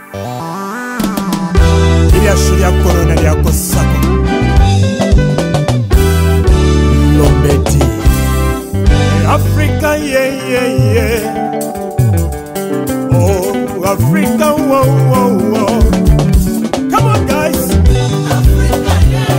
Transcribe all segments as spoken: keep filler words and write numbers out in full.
Ilia shiria corona ya kosako Lombeti Africa yeah yeah yeah Oh Africa wow wow wow Come on guys Africa yeah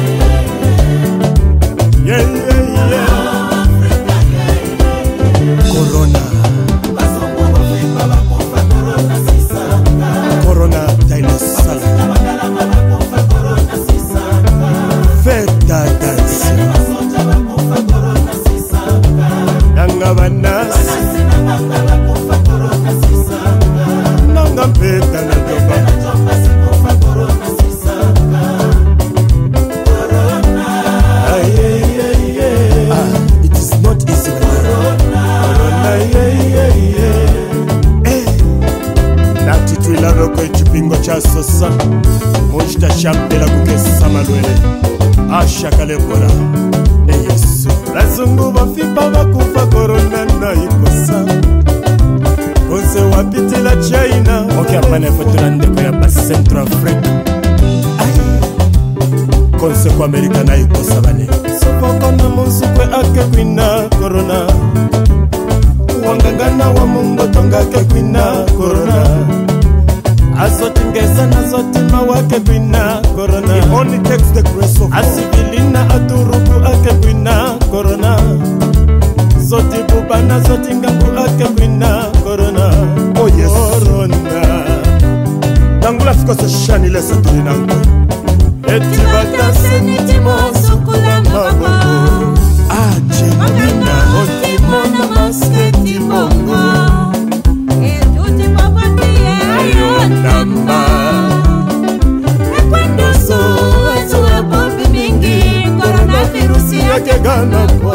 yeah yeah yeah Africa yeah Corona Basongo bafipa bakufa corona sisanga Corona dinosaur Bakalama bakufa corona sisanga Feta dance Basonja bakufa corona sisanga Nanga banas Banasi na manga bakufa corona sisanga Nanga mpeta na joba Na jomba sikufa corona sisanga Corona Ay, ay, ay, ay. Ah, it is not easy Corona yeah, yeah, yeah. Eh. Nati tuilaro kwe chipingo cha sosa Mojita shambela kukesa malwele Asha kalebora Eh yesu Razungu bafipa bakufa corona na ikosa Konse wapitila China Ok apane fotura ndeko ya basi Central Africa Ay Konse kwa Amerika na ikosa bane Sopoko na monsukwe ake kwina corona Wangangana wa mungo tonga ke kwina corona Azoti ngeza na zoti mawake kwina corona It only takes the grace of God Asivilina aturuku ake kwina corona Zoti bubana zoti ngangu ake kwina corona Oh yes Corona Nangula fiko se shani lesa tulinangu Eti bata senitimo sukula mabongo Aje mwina oti mona masketi bongo Etuti papatie Ayo namba Ekwendo so Ezuwe bobi mingi Corona virusi Yake gana kwa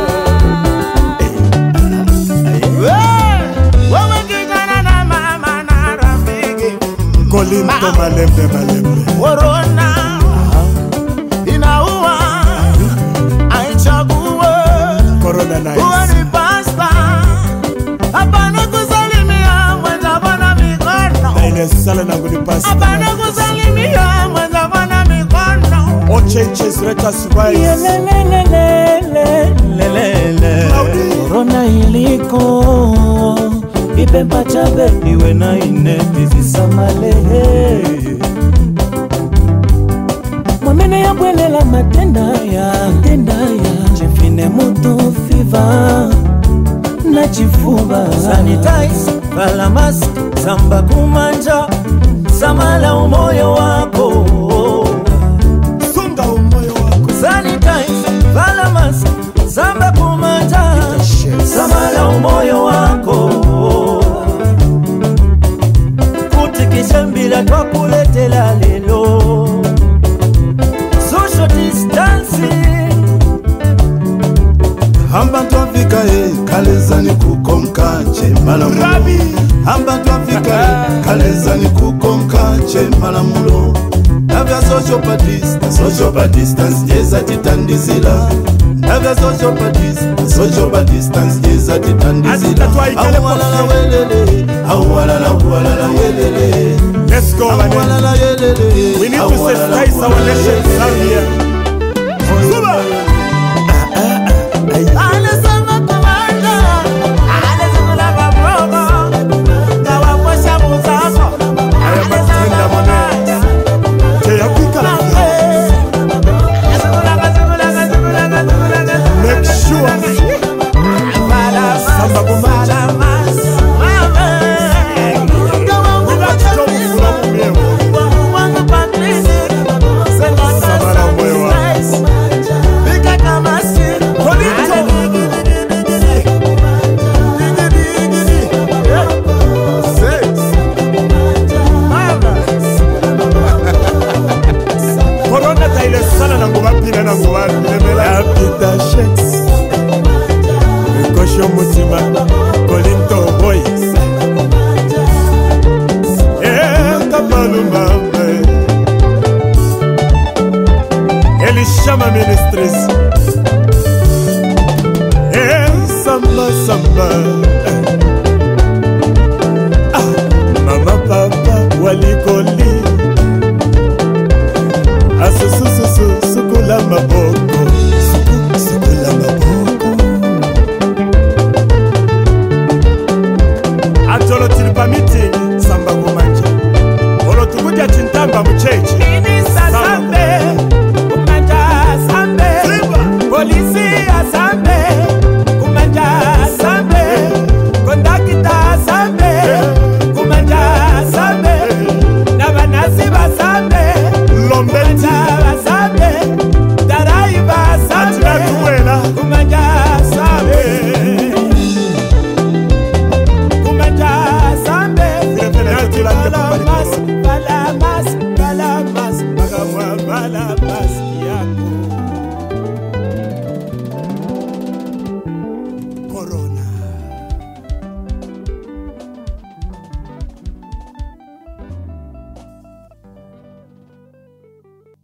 Wewe kijana na mama na rafiki Kolinto malembe malembe Corona inaua aichague Corona nice uwe ni pasta hapana kusalimia mwenza bwana mikono Na ile sala nangu ni pasta hapana kusalimia mwenza bwana mikono Ocheches reta surprise Lelelelelelelele Corona iliko Ibemba chabe iwe na ine Bizisamalehe Mwamene ya bwelela matenda ya Tenda ya Chefine mutu fiva Na chifuba Sanitize, vala mask Samba kumanja Samala umoyo wako Sunga umoyo wako Sanitize, vala mask Samba kumanja Samala umoyo wako Kutikisha mbila kwa kuletela lelo Social distancing Hamba tuafika e kalezani kukonka che malamulo Rabi Hamba tuafika e kalezani kukonka che malamulo Navya social distance, social distance jeza titandizila Navya social distance, social distance jeza titandizila Awalala welele, awalala awalala welele Let's go man Awalala welele, We need to sensitize our nation Zambia Zuba Anasema kumanda Anasema kaprogo Kawa mwesha muzako Aya matenda mone Teya kwika Make sure Samba kumanja Sabara mwewa Corona taile sana na nguva pina na nguva Lemela Pita Shakes Kosho mutima Kolinto Boys Eh, Kapalu Mambe Elishama Ministries Eh, Samba Samba Ah, Mama Papa Waliko pa meeting samba kumanja olo tukudya chintamba muchechi